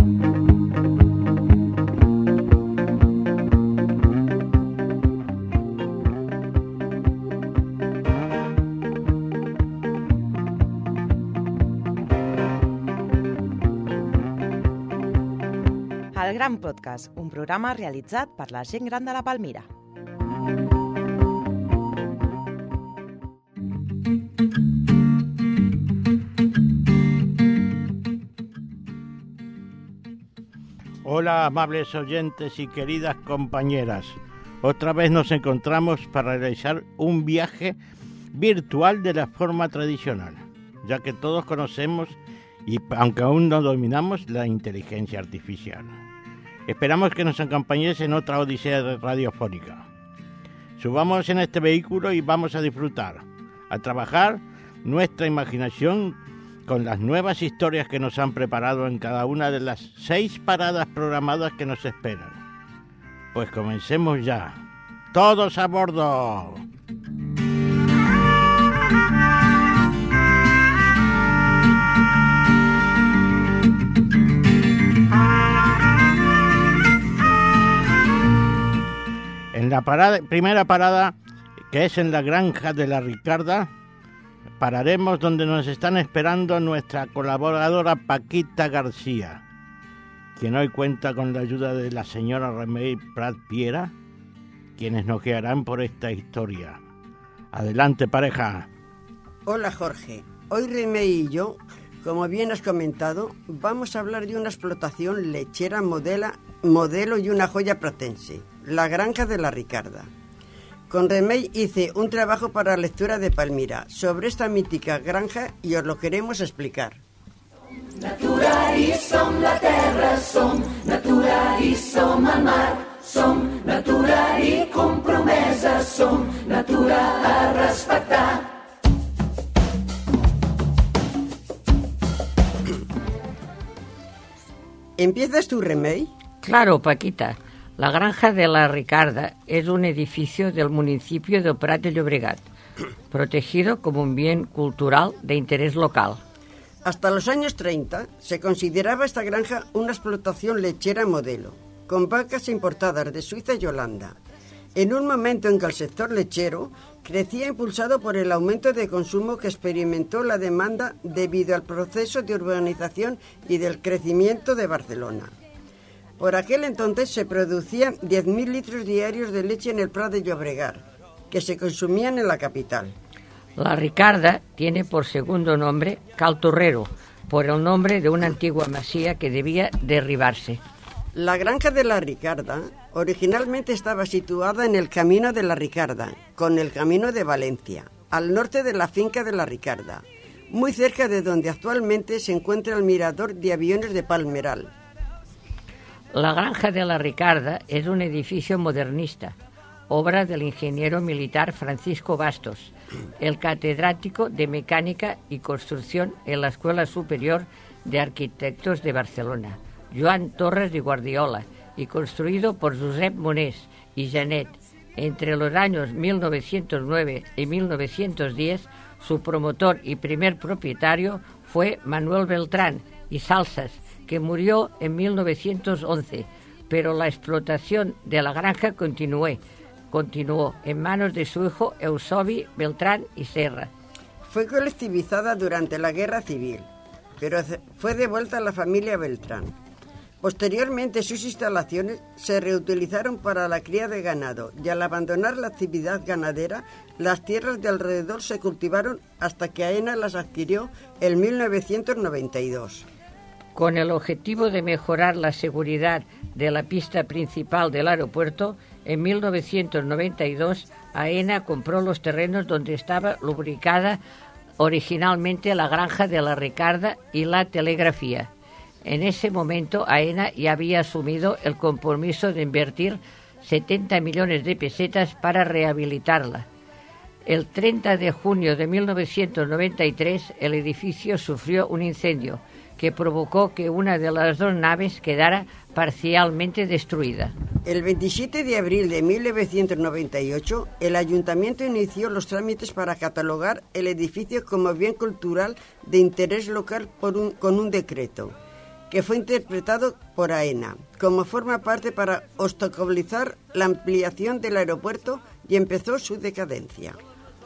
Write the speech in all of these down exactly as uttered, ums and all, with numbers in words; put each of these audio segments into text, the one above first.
El Gran Podcast, un programa realitzat per la gent gran de la Palmira. Hola, amables oyentes y queridas compañeras. Otra vez nos encontramos para realizar un viaje virtual de la forma tradicional, ya que todos conocemos, y aunque aún no dominamos, la inteligencia artificial. Esperamos que nos acompañéis en otra odisea radiofónica. Subamos en este vehículo y vamos a disfrutar, a trabajar nuestra imaginación con las nuevas historias que nos han preparado en cada una de las seis paradas programadas que nos esperan. Pues comencemos ya. ¡Todos a bordo! En la parada, primera parada, que es en la granja de la Ricarda, pararemos donde nos están esperando nuestra colaboradora Paquita García, quien hoy cuenta con la ayuda de la señora Remey Prat Piera, quienes nos guiarán por esta historia. Adelante, pareja. Hola, Jorge. Hoy Remey y yo, como bien has comentado, vamos a hablar de una explotación lechera modela, modelo y una joya pratense, la granja de la Ricarda. Con Remey hice un trabajo para lectura de Palmira sobre esta mítica granja i os lo queremos explicar. Naturaris som la terra, som naturaris som el mar, som naturari compromesa, som natura a respectar. ¿Empiezas tú, Remey? Claro, Paquita. La granja de la Ricarda es un edificio del municipio de Prat de Llobregat, protegido como un bien cultural de interés local. Hasta los años treinta se consideraba esta granja una explotación lechera modelo, con vacas importadas de Suiza y Holanda, en un momento en que el sector lechero crecía impulsado por el aumento de consumo que experimentó la demanda debido al proceso de urbanización y del crecimiento de Barcelona. Por aquel entonces se producían diez mil litros diarios de leche en el Prat de Llobregat, que se consumían en la capital. La Ricarda tiene por segundo nombre Cal Torrero, por el nombre de una antigua masía que debía derribarse. La granja de la Ricarda originalmente estaba situada en el Camino de la Ricarda, con el Camino de Valencia, al norte de la finca de la Ricarda, muy cerca de donde actualmente se encuentra el mirador de aviones de Palmeral. La granja de la Ricarda es un edificio modernista, obra del ingeniero militar Francisco Bastos, el catedrático de Mecánica y Construcción en la Escuela Superior de Arquitectos de Barcelona, Joan Torres de Guardiola, y construido por Josep Monés y Janet. Entre los años mil novecientos nueve y mil novecientos diez, su promotor y primer propietario fue Manuel Beltrán y Salsas, que murió en mil novecientos once, pero la explotación de la granja continuó, continuó en manos de su hijo Eusobi Beltrán y Serra. Fue colectivizada durante la Guerra Civil, pero fue devuelta a la familia Beltrán. Posteriormente, sus instalaciones se reutilizaron para la cría de ganado y al abandonar la actividad ganadera, las tierras de alrededor se cultivaron hasta que AENA las adquirió en mil novecientos noventa y dos. Con el objetivo de mejorar la seguridad de la pista principal del aeropuerto, en mil novecientos noventa y dos AENA compró los terrenos donde estaba lubricada originalmente la granja de la Ricarda y la telegrafía. En ese momento AENA ya había asumido el compromiso de invertir setenta millones de pesetas para rehabilitarla. El treinta de junio de mil novecientos noventa y tres el edificio sufrió un incendio que provocó que una de las dos naves quedara parcialmente destruida. El veintisiete de abril de mil novecientos noventa y ocho, el ayuntamiento inició los trámites para catalogar el edificio como bien cultural de interés local por un, con un decreto, que fue interpretado por AENA, como forma parte para obstaculizar la ampliación del aeropuerto y empezó su decadencia.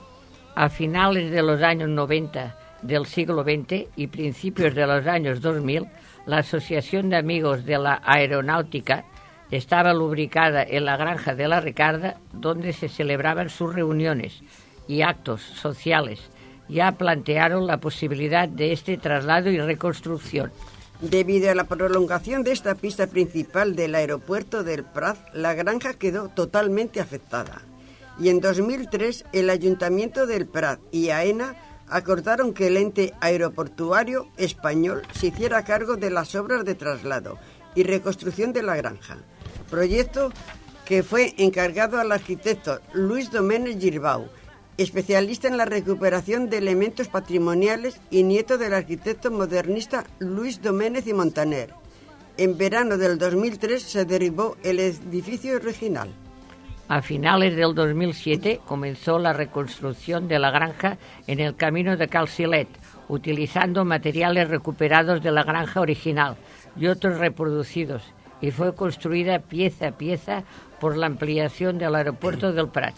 A finales de los años noventa del siglo veinte y principios de los años dos mil, la Asociación de Amigos de la Aeronáutica estaba lubricada en la Granja de la Ricarda, donde se celebraban sus reuniones y actos sociales. Ya plantearon la posibilidad de este traslado y reconstrucción. Debido a la prolongación de esta pista principal del aeropuerto del Prat, la granja quedó totalmente afectada. Y en dos mil tres, el Ayuntamiento del Prat y AENA acordaron que el ente aeroportuario español se hiciera cargo de las obras de traslado y reconstrucción de la granja, proyecto que fue encargado al arquitecto Luis Domènech Girbau, especialista en la recuperación de elementos patrimoniales y nieto del arquitecto modernista Luis Domènech y Montaner. En verano del dos mil tres se derribó el edificio original. A finales del dos mil siete comenzó la reconstrucción de la granja en el camino de Calcilet, utilizando materiales recuperados de la granja original y otros reproducidos, y fue construida pieza a pieza por la ampliación del aeropuerto del Prat.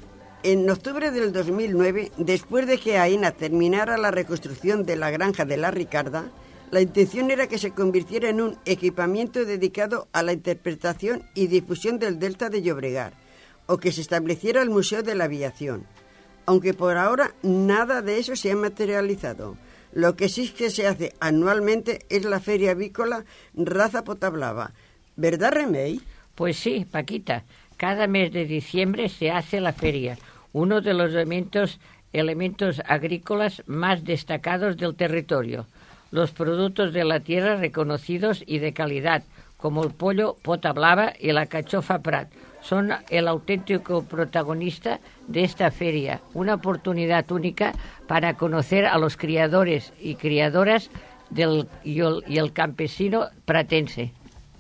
En octubre del dos mil nueve, después de que AENA terminara la reconstrucción de la granja de la Ricarda, la intención era que se convirtiera en un equipamiento dedicado a la interpretación y difusión del Delta de Llobregat, o que se estableciera el Museo de la Aviación. Aunque por ahora nada de eso se ha materializado. Lo que sí que se hace anualmente es la feria avícola Raza Potablava. ¿Verdad, Remei? Pues sí, Paquita. Cada mes de diciembre se hace la feria, uno de los elementos, elementos agrícolas más destacados del territorio. Los productos de la tierra reconocidos y de calidad, como el pollo Potablava y la cachofa Prat, son el auténtico protagonista de esta feria, una oportunidad única para conocer a los criadores y criadoras del, y, el, y el campesino pratense.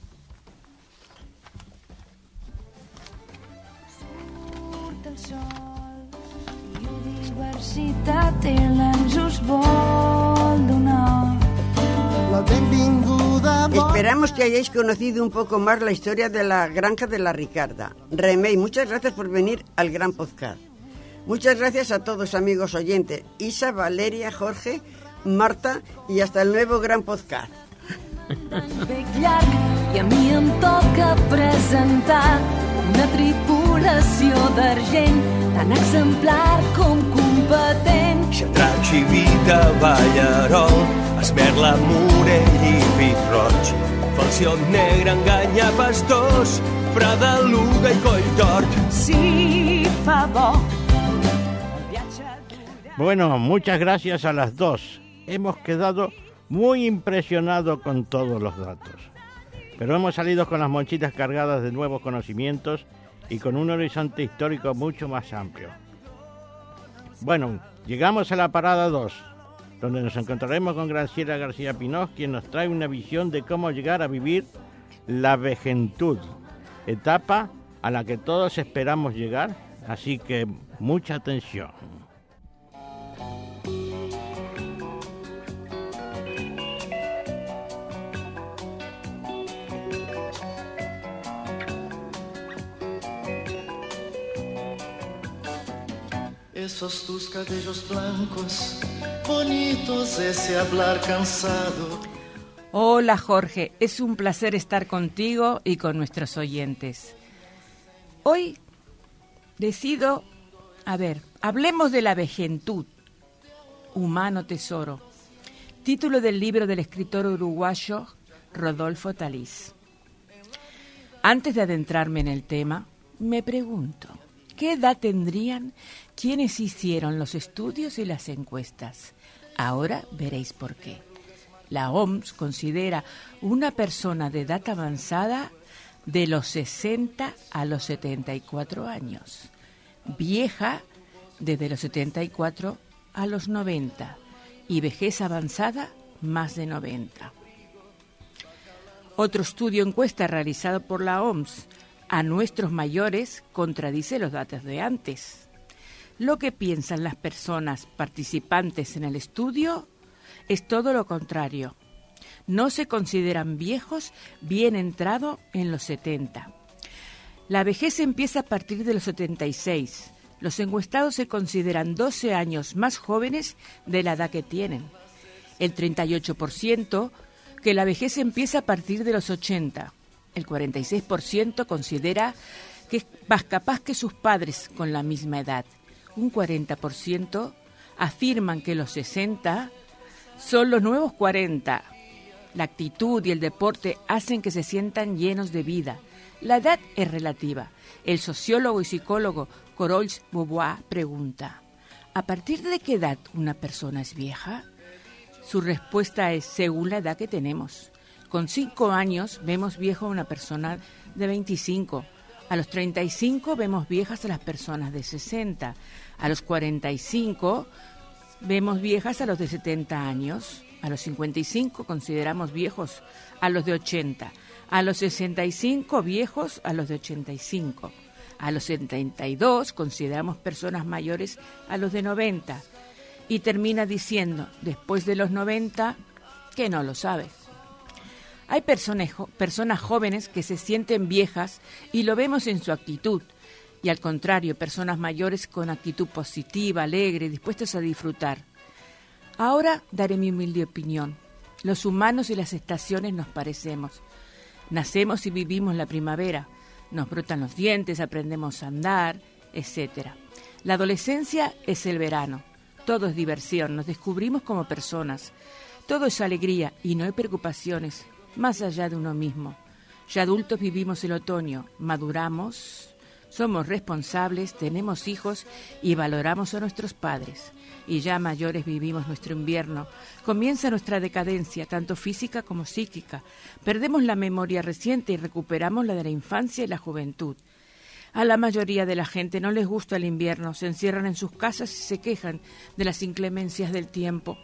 Esperamos que hayáis conocido un poco más la historia de la granja de la Ricarda. Remei, muchas gracias por venir al gran podcast. Muchas gracias a todos, amigos oyentes. Isa, Valeria, Jorge, Marta y hasta el nuevo gran podcast. I a mi em toca presentar una tripulació d'argent tan exemplar com competent. Xatrac, Xivita, Ballarol, Esmerla, Morell i Pit-roig, Falciot Negre, Enganya, Pastors, Freda, Luga i Colltort. Si fa bo. Bueno, muchas gracias a las dos. Hemos quedado muy impresionados con todos los datos. Pero hemos salido con las mochilas cargadas de nuevos conocimientos y con un horizonte histórico mucho más amplio. Bueno, llegamos a la parada dos, donde nos encontraremos con Graciela García Pinós, quien nos trae una visión de cómo llegar a vivir la vejentud, etapa a la que todos esperamos llegar, así que mucha atención. Esos tus cabellos blancos, bonitos, ese hablar cansado. Hola Jorge, es un placer estar contigo y con nuestros oyentes. Hoy decido, a ver, hablemos de la vejentud, humano tesoro, título del libro del escritor uruguayo Rodolfo Talís. Antes de adentrarme en el tema, me pregunto, ¿qué edad tendrían quienes hicieron los estudios y las encuestas? Ahora veréis por qué. La O M S considera una persona de edad avanzada de los sesenta a los setenta y cuatro años, vieja desde los setenta y cuatro a los noventa y vejez avanzada más de noventa. Otro estudio encuesta realizado por la O M S a nuestros mayores contradice los datos de antes. Lo que piensan las personas participantes en el estudio es todo lo contrario. No se consideran viejos bien entrado en los setenta. La vejez empieza a partir de los setenta y seis. Los encuestados se consideran doce años más jóvenes de la edad que tienen. El treinta y ocho por ciento que la vejez empieza a partir de los ochenta. El cuarenta y seis por ciento considera que es más capaz que sus padres con la misma edad. Un cuarenta por ciento afirman que los sesenta son los nuevos cuarenta. La actitud y el deporte hacen que se sientan llenos de vida. La edad es relativa. El sociólogo y psicólogo Corolle Beaubois pregunta: ¿a partir de qué edad una persona es vieja? Su respuesta es según la edad que tenemos. Con cinco años vemos viejo a una persona de veinticinco. A los treinta y cinco vemos viejas a las personas de sesenta. A los cuarenta y cinco vemos viejas a los de setenta años. A los cincuenta y cinco consideramos viejos a los de ochenta. A los sesenta y cinco viejos a los de ochenta y cinco. A los setenta y dos consideramos personas mayores a los de noventa. Y termina diciendo, después de los noventa, que no lo sabe. Hay personas, personas jóvenes que se sienten viejas y lo vemos en su actitud. Y al contrario, personas mayores con actitud positiva, alegre, dispuestos a disfrutar. Ahora daré mi humilde opinión. Los humanos y las estaciones nos parecemos. Nacemos y vivimos la primavera. Nos brotan los dientes, aprendemos a andar, etcétera. La adolescencia es el verano. Todo es diversión, nos descubrimos como personas. Todo es alegría y no hay preocupaciones, más allá de uno mismo. Ya adultos vivimos el otoño, maduramos, somos responsables, tenemos hijos y valoramos a nuestros padres. Y ya mayores vivimos nuestro invierno. Comienza nuestra decadencia, tanto física como psíquica. Perdemos la memoria reciente y recuperamos la de la infancia y la juventud. A la mayoría de la gente no les gusta el invierno, se encierran en sus casas y se quejan de las inclemencias del tiempo.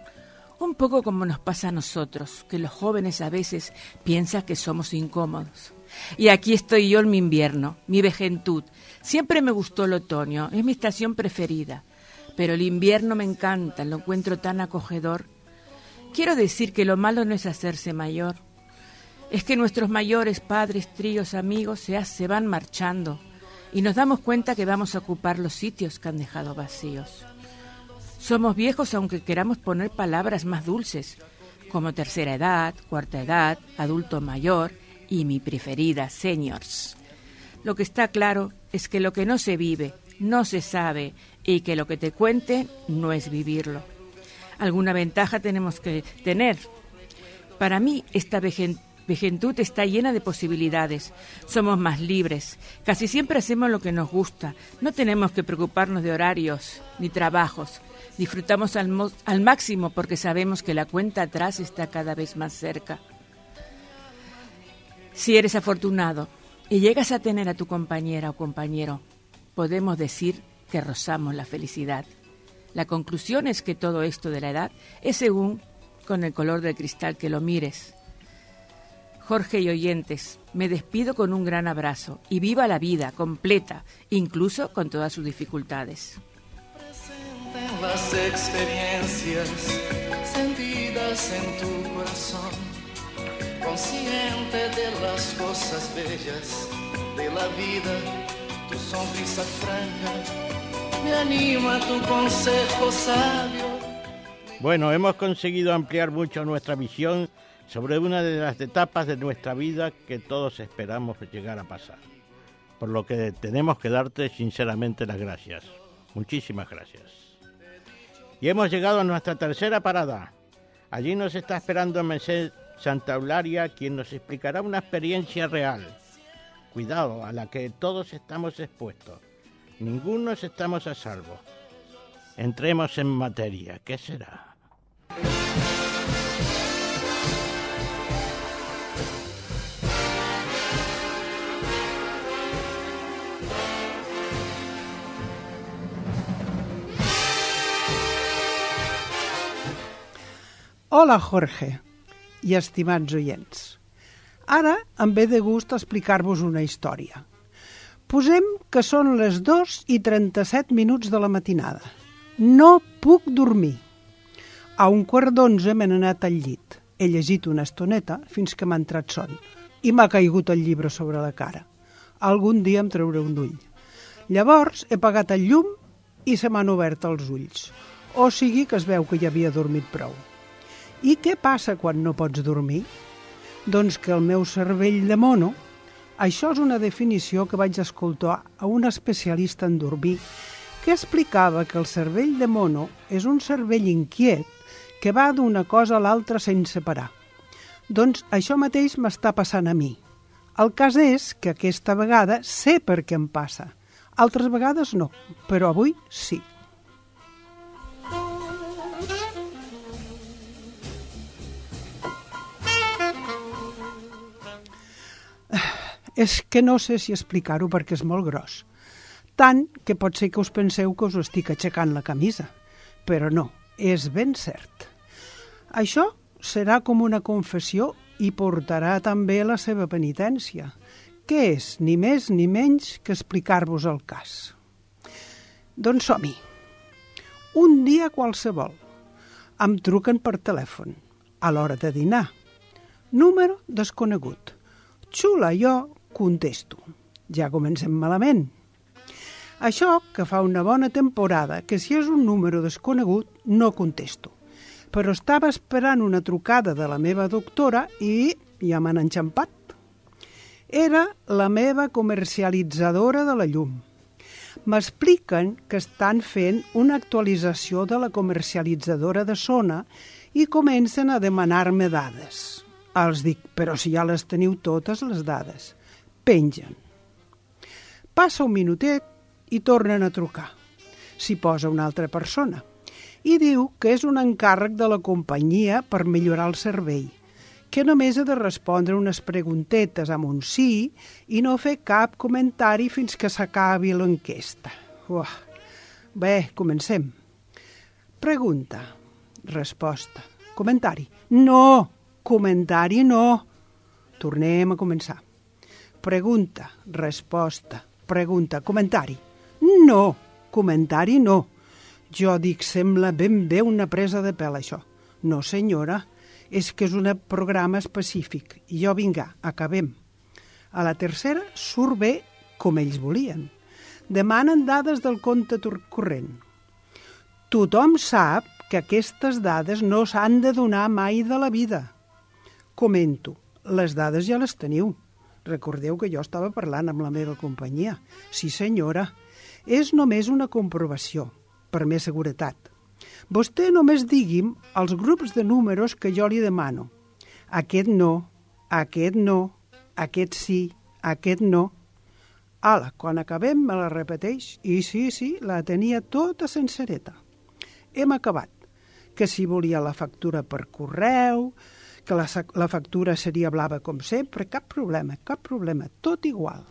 Un poco como nos pasa a nosotros, que los jóvenes a veces piensan que somos incómodos. Y aquí estoy yo en mi invierno, mi vejentud. Siempre me gustó el otoño, es mi estación preferida. Pero el invierno me encanta, lo encuentro tan acogedor. Quiero decir que lo malo no es hacerse mayor. Es que nuestros mayores, padres, tríos, amigos, se, se van marchando y nos damos cuenta que vamos a ocupar los sitios que han dejado vacíos. Somos viejos aunque queramos poner palabras más dulces, como tercera edad, cuarta edad, adulto mayor y mi preferida, seniors. Lo que está claro es que lo que no se vive, no se sabe y que lo que te cuenten no es vivirlo. Alguna ventaja tenemos que tener. Para mí, esta vejentud Vejentud está llena de posibilidades. Somos más libres. Casi siempre hacemos lo que nos gusta. No tenemos que preocuparnos de horarios ni trabajos. Disfrutamos al, mo- al máximo porque sabemos que la cuenta atrás está cada vez más cerca. Si eres afortunado y llegas a tener a tu compañera o compañero, podemos decir que rozamos la felicidad. La conclusión es que todo esto de la edad es según con el color del cristal que lo mires. Jorge y oyentes, me despido con un gran abrazo y viva la vida completa, incluso con todas sus dificultades. Presenten las experiencias sentidas en tu corazón, consciente de las cosas bellas de la vida, tu sonrisa franca me anima tu consejo sabio. Bueno, hemos conseguido ampliar mucho nuestra visión sobre una de las etapas de nuestra vida que todos esperamos llegar a pasar. Por lo que tenemos que darte sinceramente las gracias. Muchísimas gracias. Y hemos llegado a nuestra tercera parada. Allí nos está esperando Mesé Santa Eulalia, quien nos explicará una experiencia real. Cuidado, a la que todos estamos expuestos. Ninguno estamos a salvo. Entremos en materia. ¿Qué será? Hola, Jorge i estimats oients. Ara em ve de gust explicar-vos una història. Posem que són les dos i trenta-set minuts de la matinada. No puc dormir. A un quart d'onze m'he anat al llit. He llegit una estoneta fins que m'ha entrat son i m'ha caigut el llibre sobre la cara. Algun dia em trauré un ull. Llavors he apagat el llum i se m'han obert els ulls. O sigui que es veu que ja havia dormit prou. I què passa quan no pots dormir? Doncs que el meu cervell de mono, això és una definició que vaig escoltar a un especialista en dormir que explicava que el cervell de mono és un cervell inquiet que va d'una cosa a l'altra sense parar. Doncs això mateix m'està passant a mi. El cas és que aquesta vegada sé per què em passa. Altres vegades no, però avui sí. És que no sé si explicar-ho perquè és molt gros. Tant que pot ser que us penseu que us estic aixecant la camisa. Però no, és ben cert. Això serà com una confessió i portarà també la seva penitència, que és ni més ni menys que explicar-vos el cas. Doncs som-hi. Un dia qualsevol em truquen per telèfon, a l'hora de dinar. Número desconegut. Xula, jo contesto. Ja comencem malament. Això que fa una bona temporada, que si és un número desconegut no contesto. Però estava esperant una trucada de la meva doctora i ja m'han enxampat. Era la meva comercialitzadora de la llum. M'expliquen que estan fent una actualització de la comercialitzadora de Sona i comencen a demanar-me dades. Els dic, però si ja les teniu totes les dades. Pengen. Passa un minutet i tornen a trucar. S'hi posa una altra persona i diu que és un encàrrec de la companyia per millorar el servei, que només he de respondre unes preguntetes amb un sí i no fer cap comentari fins que s'acabi l'enquesta. Uah. Bé, comencem. Pregunta, resposta, comentari. No, comentari no. Tornem a començar. Pregunta, resposta, pregunta, comentari. No, comentari no. Jo dic, sembla ben bé una presa de pèl, això. No, senyora, és que és un programa específic. I jo, vinga, acabem. A la tercera surt bé com ells volien. Demanen dades del compte corrent. Tothom sap que aquestes dades no s'han de donar mai de la vida. Comento, les dades ja les teniu. Recordeu que jo estava parlant amb la meva companyia. Sí, senyora, és només una comprovació, per més seguretat. Vostè només digui'm els grups de números que jo li demano. Aquest no, aquest no, aquest sí, aquest no. Ala, quan acabem me la repeteix i sí, sí, la tenia tota sencereta. Hem acabat. Que si volia la factura per correu, que la, la factura seria blava com sempre, cap problema, cap problema, tot igual.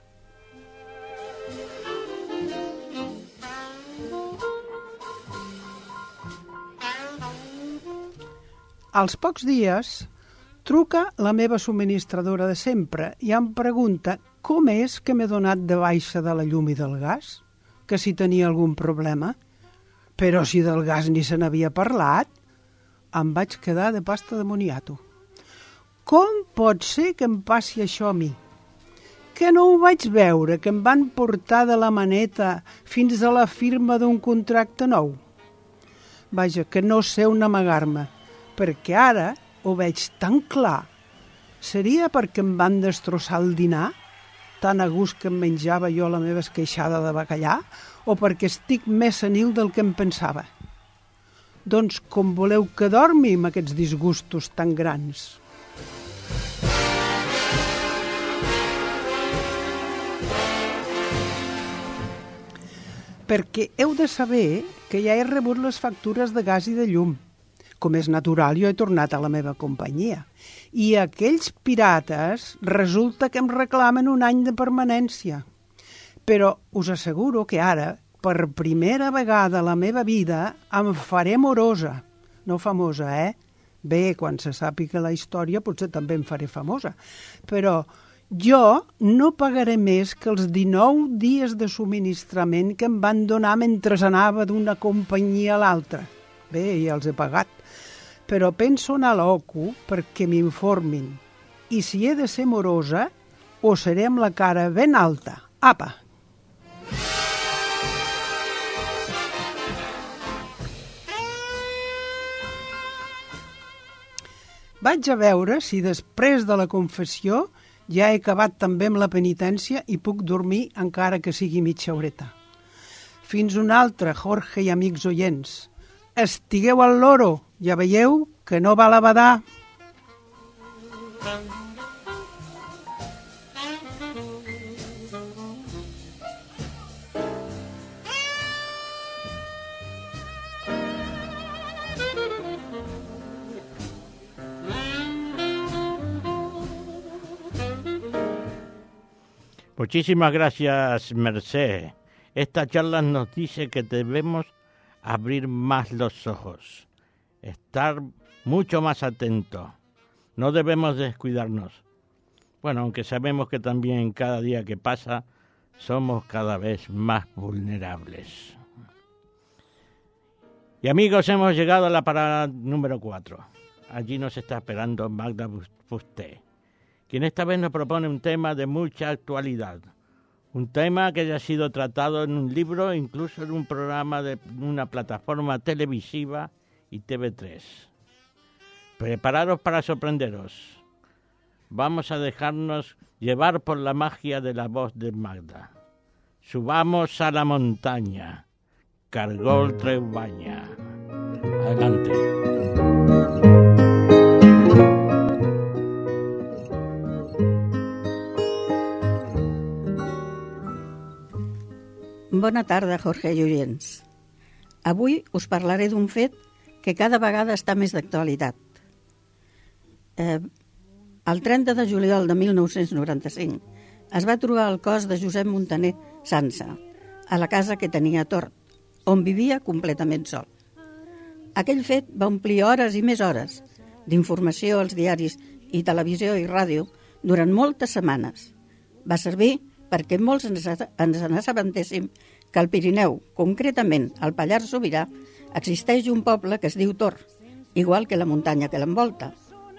Als pocs dies truca la meva subministradora de sempre i em pregunta com és que m'he donat de baixa de la llum i del gas, que si tenia algun problema. Però si del gas ni se n'havia parlat, em vaig quedar de pasta de moniato. Com pot ser que em passi això a mi? Que no ho vaig veure, que em van portar de la maneta fins a la firma d'un contracte nou? Vaja, que no sé on amagar-me, perquè ara ho veig tan clar. Seria perquè em van destrossar el dinar, tan a gust que em menjava jo la meva esqueixada de bacallà, o perquè estic més senil del que em pensava? Doncs com voleu que dormi amb aquests disgustos tan grans? Perquè heu de saber que ja he rebut les factures de gas i de llum. Com és natural, jo he tornat a la meva companyia. I aquells pirates resulta que em reclamen un any de permanència. Però us asseguro que ara, per primera vegada a la meva vida, em faré morosa. No famosa, eh? Bé, quan se sàpiga la història potser també em faré famosa. Però jo no pagaré més que els dinou dies de subministrament que em van donar mentre anava d'una companyia a l'altra. Bé, ja els he pagat. però penso anar a l'O C U perquè m'informin. I si he de ser morosa, o seré amb la cara ben alta. Apa! Vaig a veure si després de la confessió ja he acabat també amb la penitència i puc dormir encara que sigui mitja horeta. Fins una altra, Jorge i amics oients. Estigueu al loro, ja veieu que no val a badar. Muchísimas gracias, Merced. Esta charla nos dice que debemos abrir más los ojos, estar mucho más atentos. No debemos descuidarnos. Bueno, aunque sabemos que también cada día que pasa somos cada vez más vulnerables. Y amigos, hemos llegado a la parada número cuatro. Allí nos está esperando Magda Fuster, quien esta vez nos propone un tema de mucha actualidad. Un tema que ya ha sido tratado en un libro, incluso en un programa de una plataforma televisiva y T V tres. Prepararos para sorprenderos. Vamos a dejarnos llevar por la magia de la voz de Magda. Subamos a la montaña. Cargol Treubaña. Adelante. Bona tarda, Jorge i oients. Avui us parlaré d'un fet que cada vegada està més d'actualitat. Eh, el trenta de juliol de mil nou-cents noranta-cinc es va trobar el cos de Josep Muntaner Sansa a la casa que tenia a Tort, on vivia completament sol. Aquell fet va omplir hores i més hores d'informació als diaris i televisió i ràdio durant moltes setmanes. Va servir perquè molts ens, ens n'assabentéssim que al Pirineu, concretament al Pallars Sobirà, existeix un poble que es diu Tort, igual que la muntanya que l'envolta.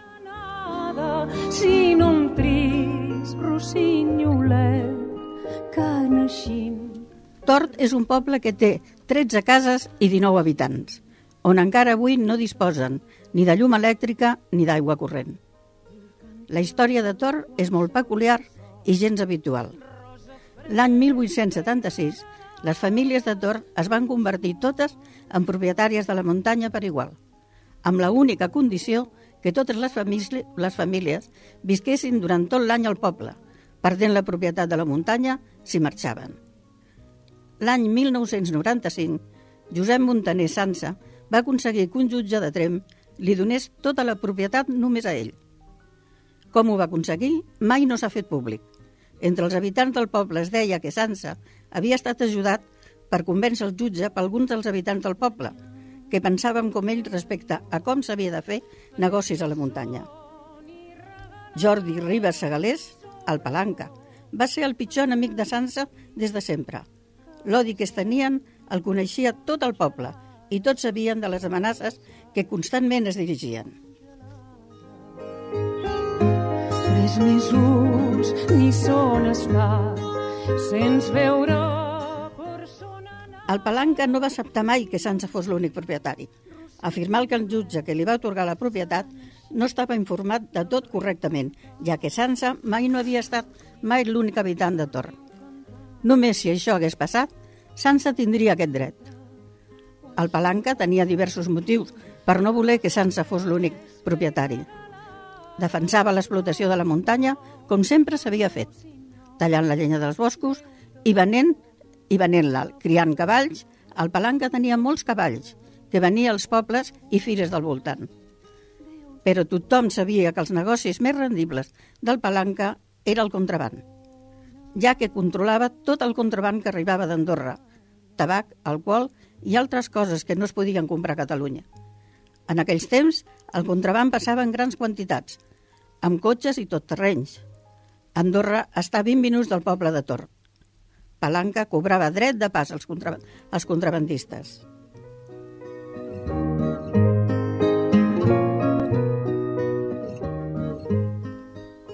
Sin un trist rossinyolet que naixim. Tort és un poble que té tretze cases i dinou habitants, on encara avui no disposen ni de llum elèctrica ni d'aigua corrent. La història de Tort és molt peculiar i gens habitual. L'any mil vuit-cents setanta-sis, les famílies de Tort es van convertir totes en propietàries de la muntanya per igual, amb la única condició que totes les, famílies, les famílies visquessin durant tot l'any al poble, perdent la propietat de la muntanya si marxaven. L'any mil nou-cents noranta-cinc, Josep Muntaner Sansa va aconseguir que un jutge de Tremp li donés tota la propietat només a ell. Com ho va aconseguir, mai no s'ha fet públic. Entre els habitants del poble es deia que Sansa havia estat ajudat per convèncer el jutge per alguns dels habitants del poble, que pensaven com ell respecte a com s'havia de fer negocis a la muntanya. Jordi Ribas Segalés, el Palanca, va ser el pitjor enemic de Sansa des de sempre. L'odi que es tenien el coneixia tot el poble i tots sabien de les amenaces que constantment es dirigien. Tres mesos ni són estat, sense veure persona... El Palanca no va acceptar mai que Sansa fos l'únic propietari, afirmant que el jutge que li va atorgar la propietat no estava informat de tot correctament, ja que Sansa mai no havia estat mai l'únic habitant de Tort. Només si això hagués passat, Sansa tindria aquest dret. El Palanca tenia diversos motius per no voler que Sansa fos l'únic propietari. Defensava l'explotació de la muntanya com sempre s'havia fet, tallant la llenya dels boscos i venent i venent-la, criant cavalls. El Palanca tenia molts cavalls que venia als pobles i fires del voltant. Però tothom sabia que els negocis més rendibles del Palanca era el contraban, ja que controlava tot el contraban que arribava d'Andorra, tabac, alcohol i altres coses que no es podien comprar a Catalunya. En aquells temps, el contraban passava en grans quantitats, amb cotxes i tot terrenys. Andorra està a vint minuts del poble de Tort. Palanca cobrava dret de pas als, contra... als contrabandistes.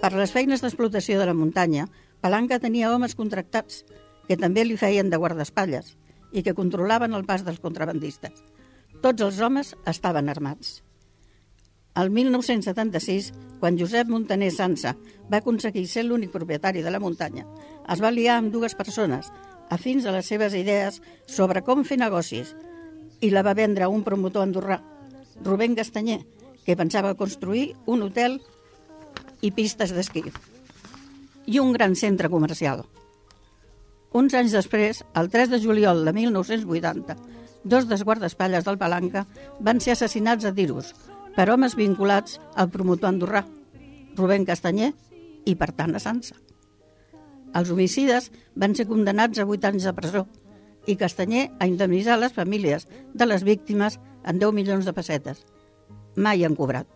Per les feines d'explotació de la muntanya, Palanca tenia homes contractats que també li feien de guardaespatlles i que controlaven el pas dels contrabandistes. Tots els homes estaven armats. El mil nou-cents setanta-sis, quan Josep Montaner Sansa va aconseguir ser l'únic propietari de la muntanya, es va liar amb dues persones afins a les seves idees sobre com fer negocis i la va vendre a un promotor andorrà, Rubén Castanyer, que pensava construir un hotel i pistes d'esquí i un gran centre comercial. Uns anys després, el tres de juliol de mil nou-cents vuitanta, dos dels guardaespatlles del Palanca van ser assassinats a tiros per homes vinculats al promotor andorrà, Rubén Castanyer, i per tant a Sansa. Els homicides van ser condemnats a vuit anys de presó i Castanyer a indemnitzar les famílies de les víctimes en deu milions de pessetes. Mai han cobrat.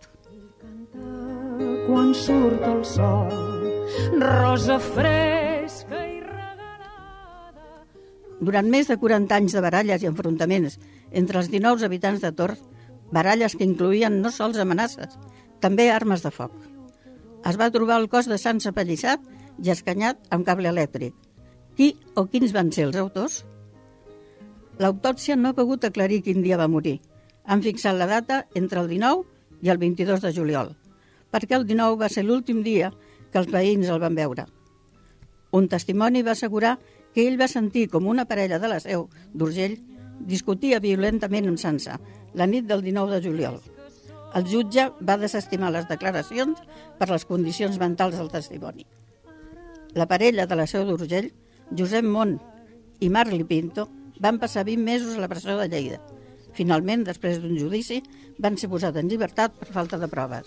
Quan surt el sol, rosa fresca i regalada. Durant més de quaranta anys de baralles i enfrontaments entre els dinou habitants de Tor, baralles que incloïen no sols amenaces, també armes de foc. Es va trobar el cos de Sansa apallissat i escanyat amb cable elèctric. Qui o quins van ser els autors? L'autòpsia no ha pogut aclarir quin dia va morir. Han fixat la data entre el dinou i el vint-i-dos de juliol, perquè el dinou va ser l'últim dia que els veïns el van veure. Un testimoni va assegurar que ell va sentir com una parella de la Seu d'Urgell discutia violentament amb Sansa la nit del dinou de juliol. El jutge va desestimar les declaracions per les condicions mentals del testimoni. La parella de la Seu d'Urgell, Josep Mont i Marli Pinto, van passar vint mesos a la presó de Lleida. Finalment, després d'un judici, van ser posats en llibertat per falta de proves.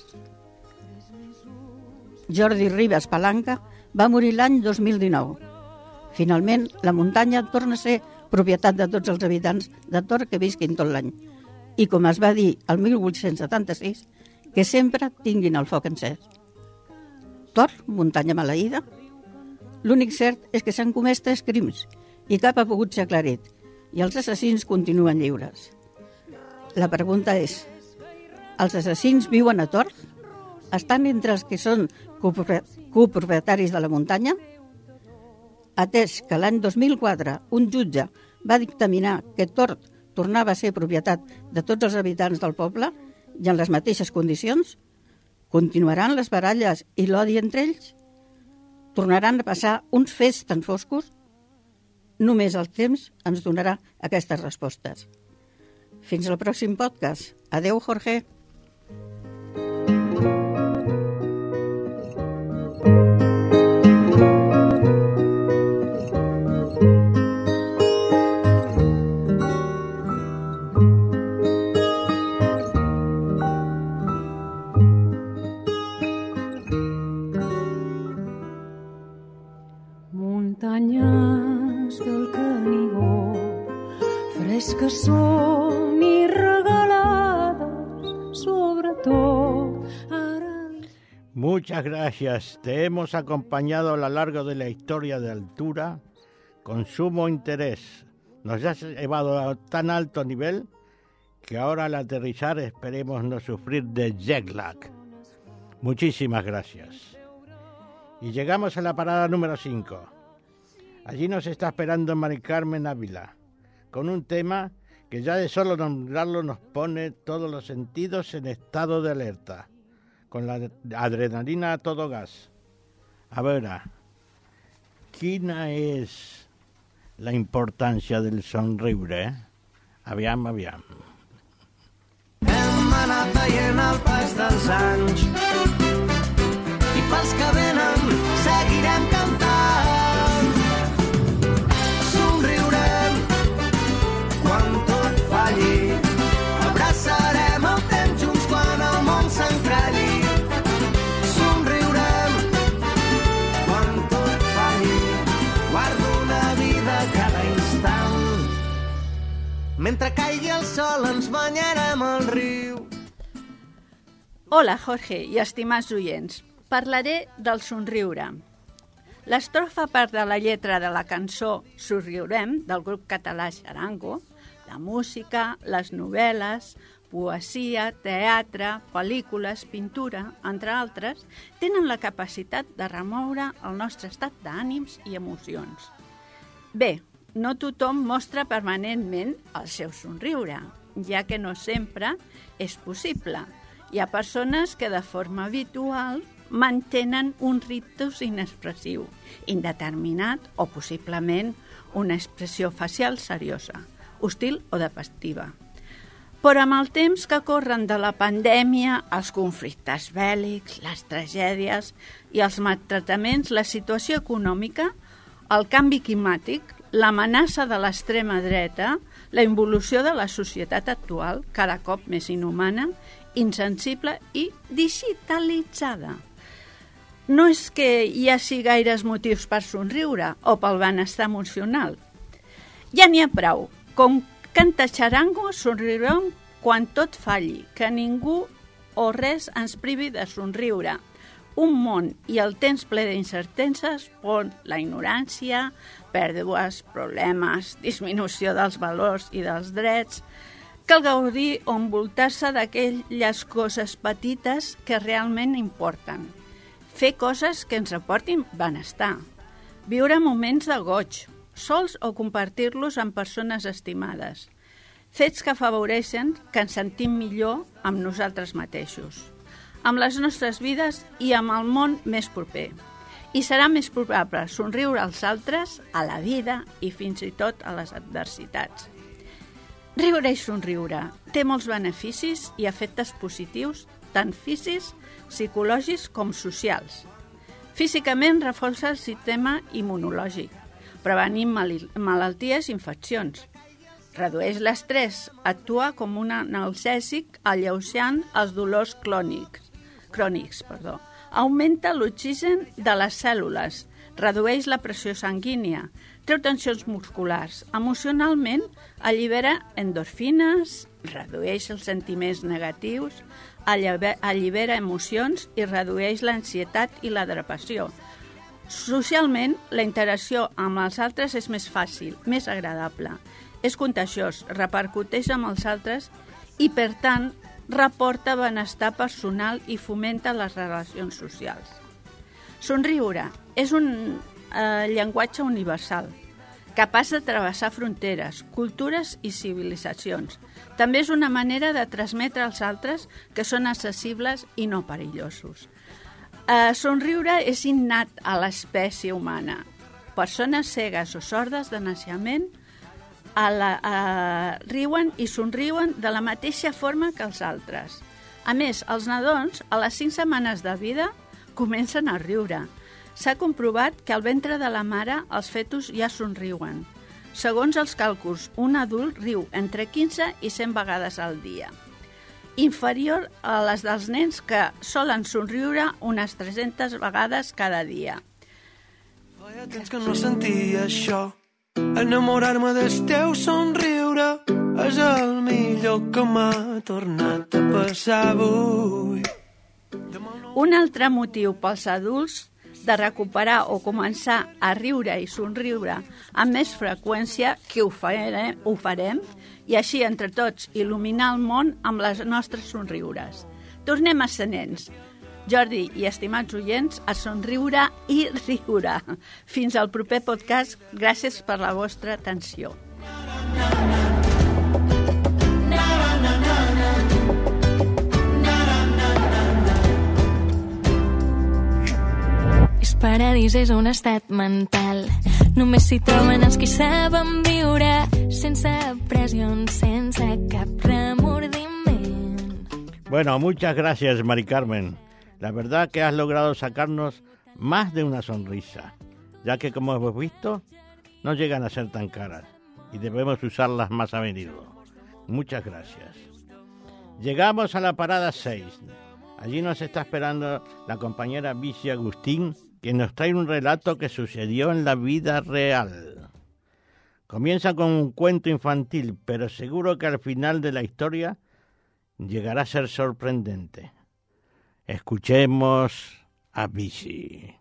Jordi Ribas Palanca va morir l'any dos mil dinou. Finalment, la muntanya torna a ser propietat de tots els habitants de Tor que visquin tot l'any. I com es va dir el mil vuit-cents setanta-sis, que sempre tinguin el foc encès. Tor, muntanya maleïda? L'únic cert és que s'han comès tres crims i cap ha pogut ser aclarit, i els assassins continuen lliures. La pregunta és, els assassins viuen a Tor? Estan entre els que són copropietaris de la muntanya? Atès que l'any dos mil quatre un jutge va dictaminar que Tor tornava a ser propietat de tots els habitants del poble i en les mateixes condicions, continuaran les baralles i l'odi entre ells? Tornaran a passar uns fets tan foscos? Només el temps ens donarà aquestes respostes. Fins al pròxim podcast. Adeu, Jorge. Muntanyes del Canigó, fresques són i regaladas, sobretot ara... Muchas gracias. Te hemos acompañado a lo largo de la historia de altura con sumo interés. Nos has llevado a tan alto nivel que ahora al aterrizar esperemos no sufrir de jet lag. Muchísimas gracias. Y llegamos a la parada número cinco. Allí nos está esperando Mari Carmen Ávila, con un tema que ya de solo nombrarlo nos pone todos los sentidos en estado de alerta, con la adrenalina a todo gas. A veure, quina és la importància del somriure, eh? Aviam, aviam. Hem anat veient el pas dels anys i pels que venen seguirem cantant. Somriurem quan tot falli, abraçarem el temps junts quan el món s'encrelli. Somriurem quan tot falli, guardo una vida cada instant. Mentre caigui el sol ens banyarem al riu. Hola, Jorge i estimats oients. Parlaré del somriure. L'estrofa part de la lletra de la cançó Somriurem, del grup català Xarango, la música, les novel·les, poesia, teatre, pel·lícules, pintura, entre altres, tenen la capacitat de remoure el nostre estat d'ànims i emocions. Bé, no tothom mostra permanentment el seu somriure, ja que no sempre és possible. Hi ha persones que de forma habitual mantenen un rictus inexpressiu, indeterminat o possiblement una expressió facial seriosa, hostil o despectiva. Però amb el temps que corren de la pandèmia, els conflictes bèl·lics, les tragèdies i els maltractaments, la situació econòmica, el canvi climàtic, l'amenaça de l'extrema dreta, la involució de la societat actual, cada cop més inhumana, insensible i digitalitzada. No és que hi hagi gaires motius per somriure o pel benestar emocional. Ja n'hi ha prou. Com canta xarango, somriurem quan tot falli, que ningú o res ens privi de somriure. Un món i el temps ple d'incerteses on la ignorància, pèrdues, problemes, disminució dels valors i dels drets. Cal gaudir o envoltar-se d'aquelles coses petites que realment importen. Fer coses que ens aportin benestar. Viure moments de goig, sols o compartir-los amb persones estimades. Fets que afavoreixen que ens sentim millor amb nosaltres mateixos, amb les nostres vides i amb el món més proper. I serà més probable somriure als altres, a la vida i fins i tot a les adversitats. Riure i somriure té molts beneficis i efectes positius, tant físics, psicològics com socials. Físicament reforça el sistema immunològic, prevenint mal- malalties i infeccions. Redueix l'estrès, actua com un analgèsic alleujant els dolors clònics, crònics. Perdó. Augmenta l'oxigen de les cèl·lules, redueix la pressió sanguínia, treu tensions musculars. Emocionalment allibera endorfines, redueix els sentiments negatius, allibera emocions i redueix l'ansietat i la depressió. Socialment, la interacció amb els altres és més fàcil, més agradable. És contagiós, repercuteix amb els altres i, per tant, reporta benestar personal i fomenta les relacions socials. Somriure és un eh, llenguatge universal, capaç de travessar fronteres, cultures i civilitzacions. També és una manera de transmetre als altres que són accessibles i no perillosos. Eh, somriure és innat a l'espècie humana. Persones cegues o sordes de naixement a la, a, riuen i somriuen de la mateixa forma que els altres. A més, els nadons, a les cinc setmanes de vida, comencen a riure. S'ha comprovat que al ventre de la mare els fetus ja somriuen. Segons els càlculs, un adult riu entre quinze i cent vegades al dia, inferior a les dels nens que solen somriure unes tres-centes vegades cada dia. Feia temps que no sentia això. Enamorar-me del teu somriure és el millor que m'ha tornat a passar avui. Un altre motiu pels adults de recuperar o començar a riure i somriure amb més freqüència, que ho farem, ho farem i així entre tots il·luminar el món amb les nostres somriures. Tornem a ser nens. Jordi i estimats oients, a somriure i riure. Fins al proper podcast. Gràcies per la vostra atenció. És paradís, és un estat mental. Només s'hi troben els qui saben viure sense pressions, sense cap remordiment. Bueno, muchas gracias, Mari Carmen. La verdad que has logrado sacarnos más de una sonrisa, ya que como hemos visto, no llegan a ser tan caras y debemos usarlas más a menudo. Muchas gracias. Llegamos a la parada seis. Allí nos está esperando la compañera Bici Agustín, que nos trae un relato que sucedió en la vida real. Comienza con un cuento infantil, pero seguro que al final de la historia llegará a ser sorprendente. Escuchemos a Bici.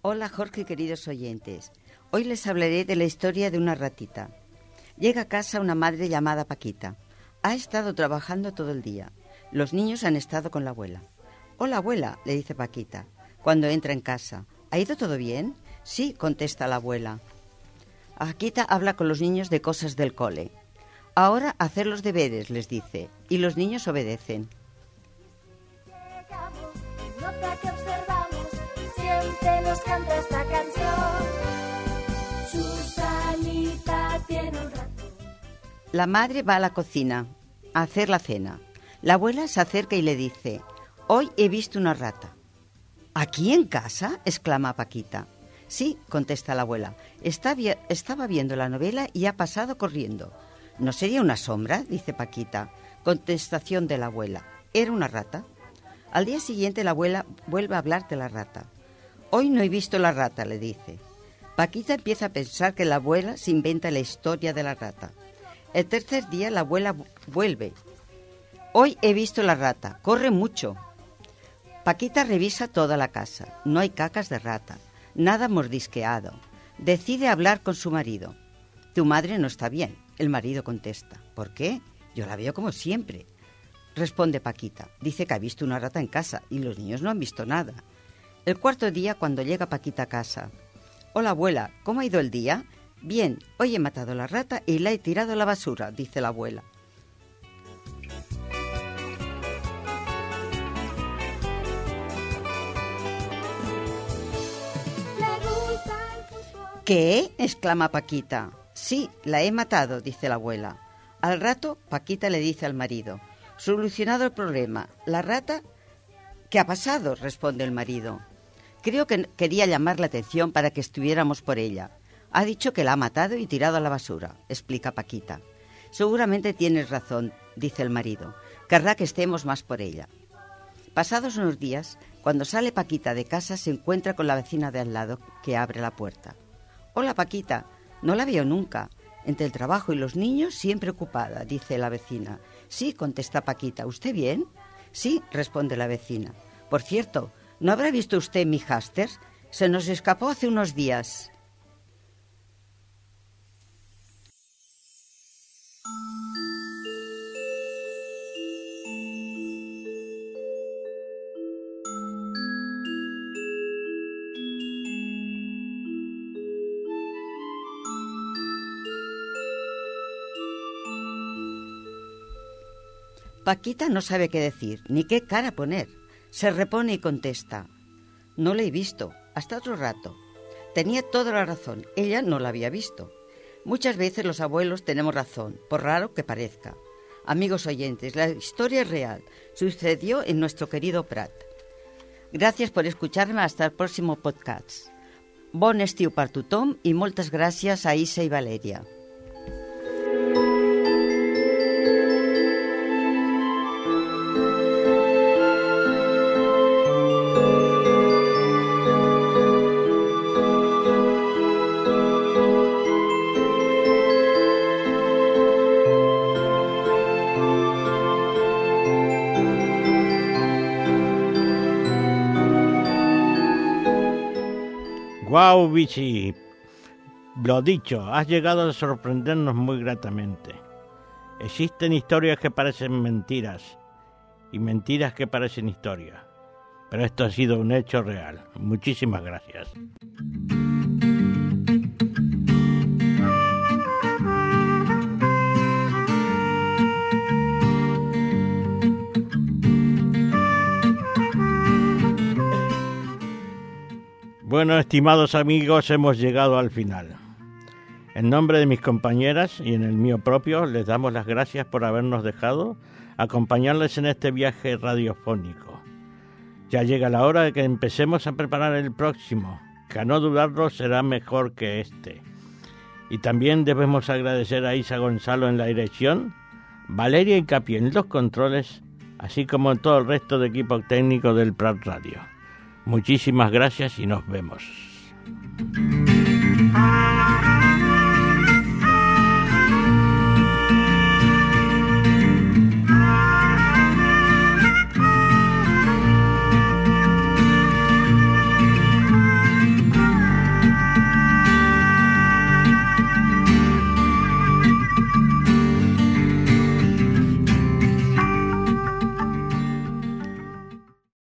Hola Jorge, queridos oyentes. Hoy les hablaré de la historia de una ratita. Llega a casa una madre llamada Paquita. Ha estado trabajando todo el día. Los niños han estado con la abuela. Hola abuela, le dice Paquita, cuando entra en casa. ¿Ha ido todo bien? Sí, contesta la abuela. Paquita habla con los niños de cosas del cole. Ahora hacer los deberes, les dice, y los niños obedecen. Nota que observamos, siempre nos canta esta canción. Susanita tiene un rato. La madre va a la cocina a hacer la cena. La abuela se acerca y le dice, hoy he visto una rata. ¿Aquí en casa?, exclama Paquita. Sí, contesta la abuela. Está vi- estaba viendo la novela y ha pasado corriendo. ¿No sería una sombra?, dice Paquita. Contestación de la abuela. Era una rata. Al día siguiente la abuela vuelve a hablar de la rata. Hoy no he visto la rata, le dice. Paquita empieza a pensar que la abuela se inventa la historia de la rata. El tercer día la abuela vuelve. Hoy he visto la rata. Corre mucho. Paquita revisa toda la casa. No hay cacas de rata. Nada mordisqueado. Decide hablar con su marido. Tu madre no está bien. El marido contesta. ¿Por qué? Yo la veo como siempre. Responde Paquita. Dice que ha visto una rata en casa y los niños no han visto nada. El cuarto día, cuando llega Paquita a casa. Hola abuela, ¿cómo ha ido el día? Bien, hoy he matado a la rata y la he tirado a la basura, dice la abuela. ¿Qué? Exclama Paquita. Sí, la he matado, dice la abuela. Al rato, Paquita le dice al marido. Solucionado el problema. La rata... ¿Qué ha pasado?, responde el marido. Creo que quería llamar la atención para que estuviéramos por ella. Ha dicho que la ha matado y tirado a la basura, explica Paquita. Seguramente tienes razón, dice el marido. Querrá que estemos más por ella. Pasados unos días, cuando sale Paquita de casa, se encuentra con la vecina de al lado, que abre la puerta. Hola Paquita, no la veo nunca. Entre el trabajo y los niños, siempre ocupada, dice la vecina. Sí, contesta Paquita. ¿Usted bien? Sí, responde la vecina. Por cierto, ¿no habrá visto usted mi hámster? Se nos escapó hace unos días. Paquita no sabe qué decir, ni qué cara poner. Se repone y contesta. No la he visto, hasta otro rato. Tenía toda la razón, ella no la había visto. Muchas veces los abuelos tenemos razón, por raro que parezca. Amigos oyentes, la historia es real, sucedió en nuestro querido Prat. Gracias por escucharme, hasta el próximo podcast. Bon estiu per tothom i moltes gràcies a Isa i Valeria. Guau, Vichy, lo dicho, has llegado a sorprendernos muy gratamente. Existen historias que parecen mentiras y mentiras que parecen historias, pero esto ha sido un hecho real. Muchísimas gracias. Bueno, estimados amigos, hemos llegado al final. En nombre de mis compañeras y en el mío propio, les damos las gracias por habernos dejado acompañarles en este viaje radiofónico. Ya llega la hora de que empecemos a preparar el próximo, que a no dudarlo será mejor que este. Y también debemos agradecer a Isa Gonzalo en la dirección, Valeria Hincapié en los controles, así como en todo el resto de equipo técnico del Prat Radio. Muchísimas gracias y nos vemos.